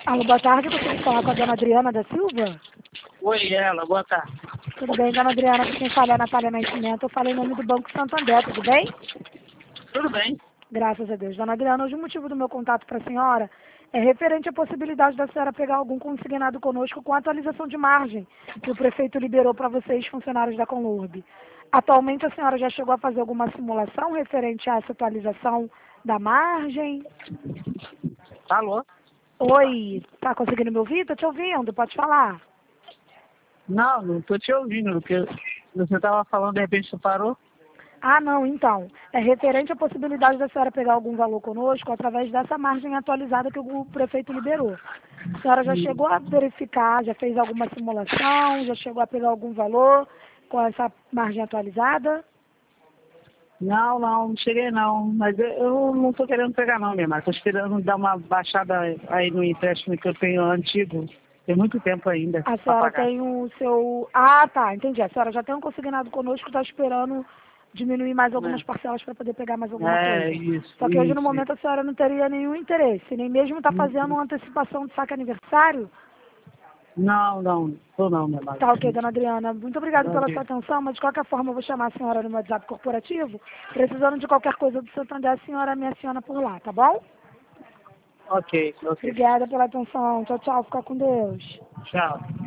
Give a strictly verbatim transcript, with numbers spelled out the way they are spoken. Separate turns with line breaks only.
Alô, boa tarde, eu gostaria de falar com a dona Adriana da Silva.
Oi, ela, boa tarde.
Tudo bem, dona Adriana, com quem fala é a Natália Nascimento, eu falei em nome do Banco Santander, tudo bem?
Tudo bem?
Graças a Deus. Dona Adriana, hoje o motivo do meu contato para a senhora é referente à possibilidade da senhora pegar algum consignado conosco com atualização de margem que o prefeito liberou para vocês, funcionários da Conlurb. Atualmente a senhora já chegou a fazer alguma simulação referente a essa atualização da margem?
Alô?
Oi, tá conseguindo me ouvir? Tô te ouvindo, pode falar.
Não, não tô te ouvindo, porque você tava falando, de repente você parou.
Ah, não, então. É referente à possibilidade da senhora pegar algum valor conosco através dessa margem atualizada que o prefeito liberou. A senhora já chegou a verificar, já fez alguma simulação, já chegou a pegar algum valor com essa margem atualizada?
Não, não, não cheguei não. Mas eu, eu não tô querendo pegar não, minha irmã. Tô esperando dar uma baixada aí no empréstimo que eu tenho antigo. Tem muito tempo ainda
A
pra
senhora
pagar.
tem o seu... Ah, tá, entendi. A senhora já tem um consignado conosco, está esperando diminuir mais algumas parcelas para poder pegar mais alguma
É, é
coisa.
isso,
Só que hoje, no
isso.
momento, a senhora não teria nenhum interesse, nem mesmo está fazendo uma antecipação de saque aniversário.
Não, não, tô não, minha irmã.
Tá ok, dona Adriana. Muito obrigada pela sua
Ok,
atenção, mas de qualquer forma eu vou chamar a senhora no meu WhatsApp corporativo. Precisando de qualquer coisa do Santander, a senhora me aciona por lá, tá bom?
ok, ok.
Obrigada pela atenção. Tchau, tchau. Fica com Deus.
Tchau.